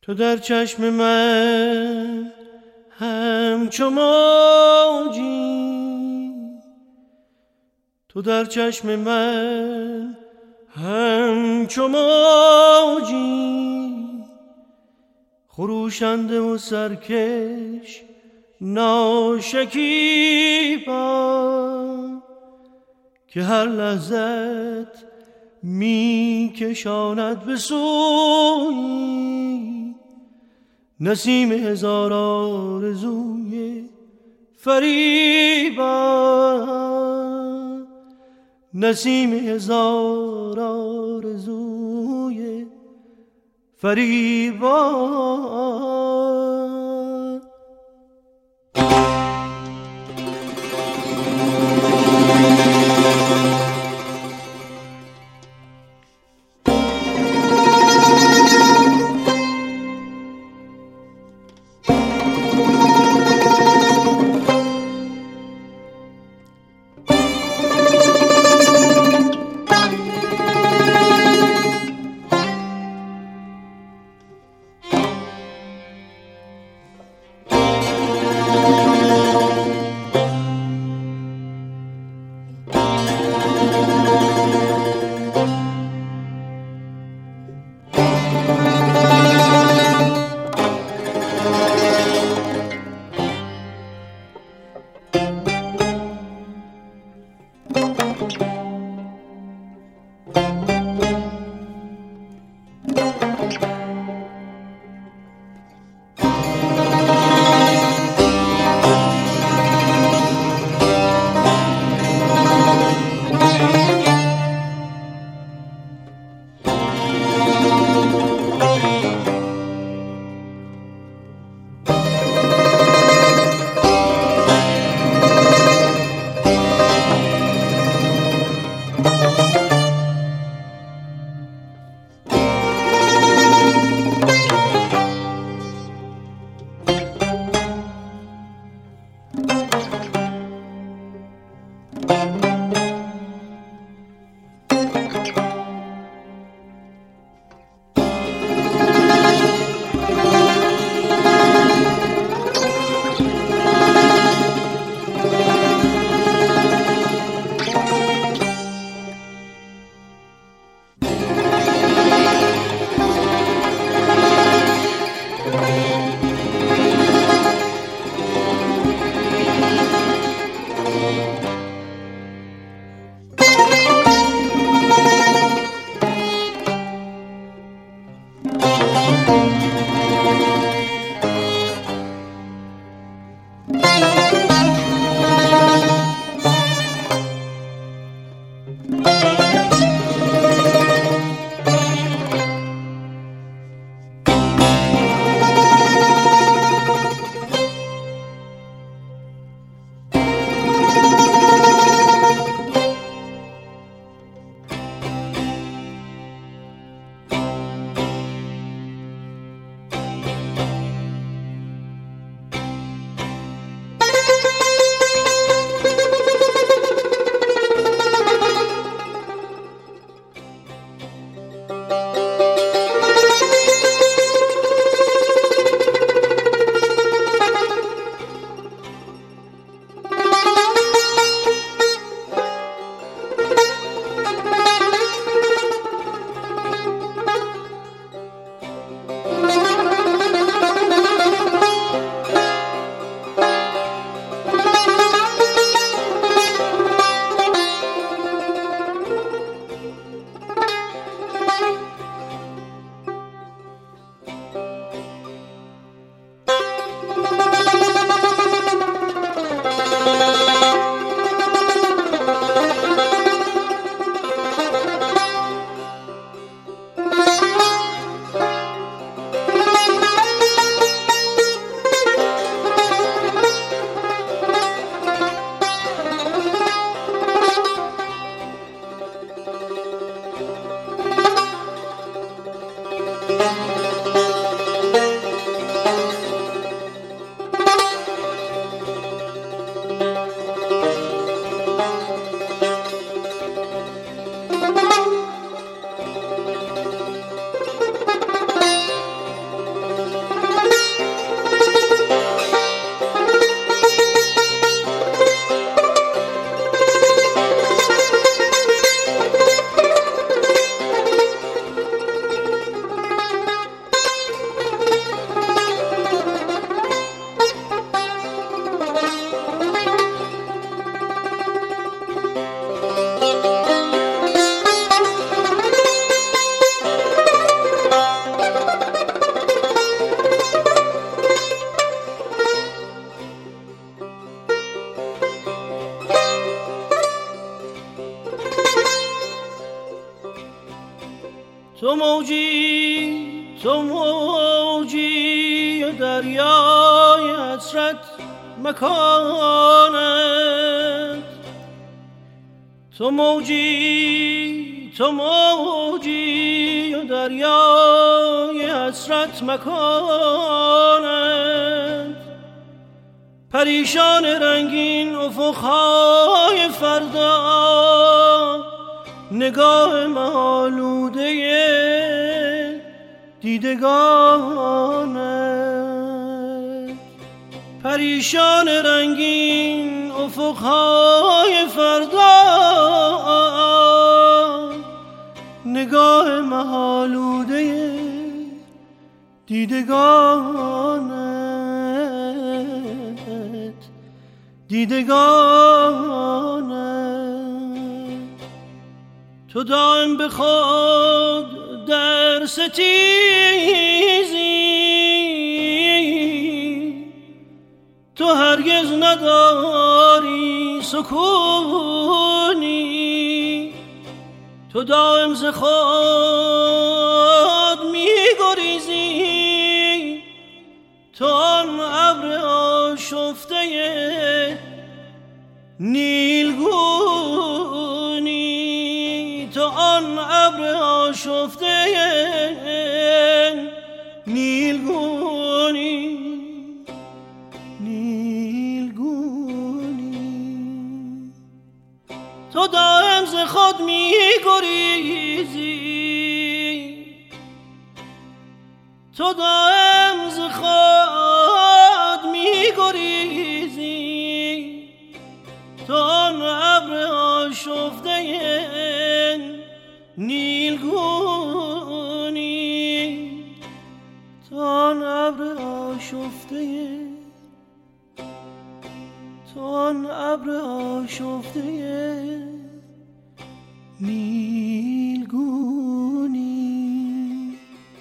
تو در چشم من همچو موجی، تو در چشم من همچو موجی، خروشنده و سرکش ناشکیبا، که هر لحظت می کشاند به سوی نسیم هزار آرزوی فریبا، نسیم هزار آرزوی فریبا. تو موجی و دریای حسرت مکانت، تو موجی و دریای حسرت مکانت، پریشان رنگین افقهای فردا، نگاه آلوده دیدگانت، پریشان رنگین افقهای فردا، نگاه آلوده دیدگانت، تو دائم به خود در ستیزی، تو هرگز نداری سکونی، تو دائم ز خود می گریزی، تو آن ابر آشفته نیلگونی، تو آن ابر آشفته نیلگونی، تو دائم ز خود می گریزی، تو دائم ز خود می گریزی، تو آن ابر آشفته نیلگونی، تو آن ابر آشفته، تو آن ابر آشفته نیلگونی.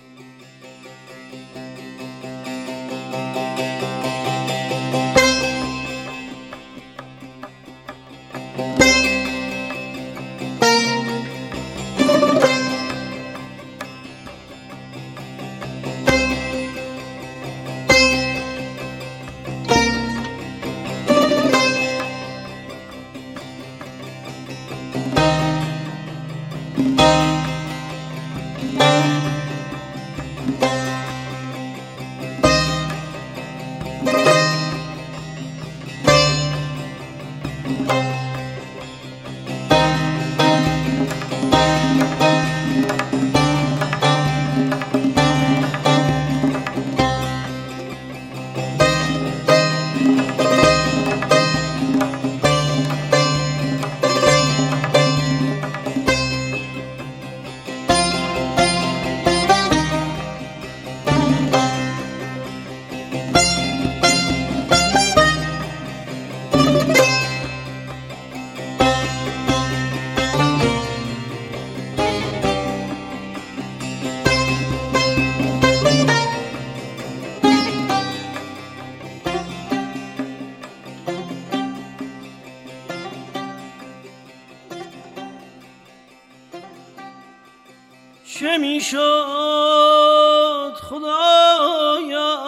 چه می شد خدایا،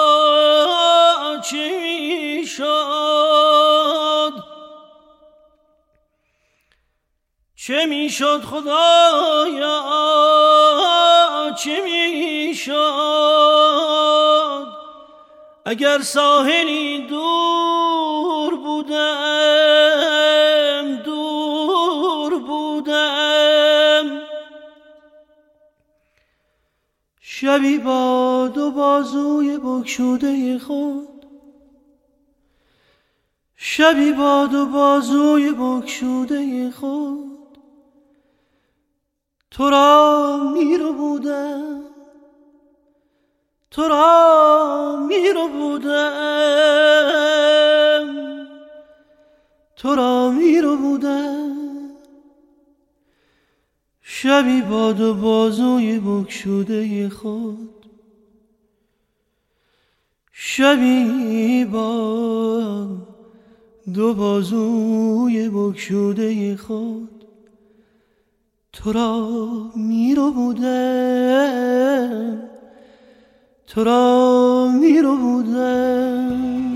چه می شد، چه می شد خدایا، چه می شد، اگر ساحلی دور بودم، دور بودم، شبی با دو بازوی بگشوده خود، شبی با دو بازوی بگشوده خود، تو را می رو بودم، تو را می رو بودم، تو را می رو بودم، شبی با دو بازوی بگشوده خود، شبی با دو بازوی بگشوده خود، تو را میرو بودم، تو را میرو بودم.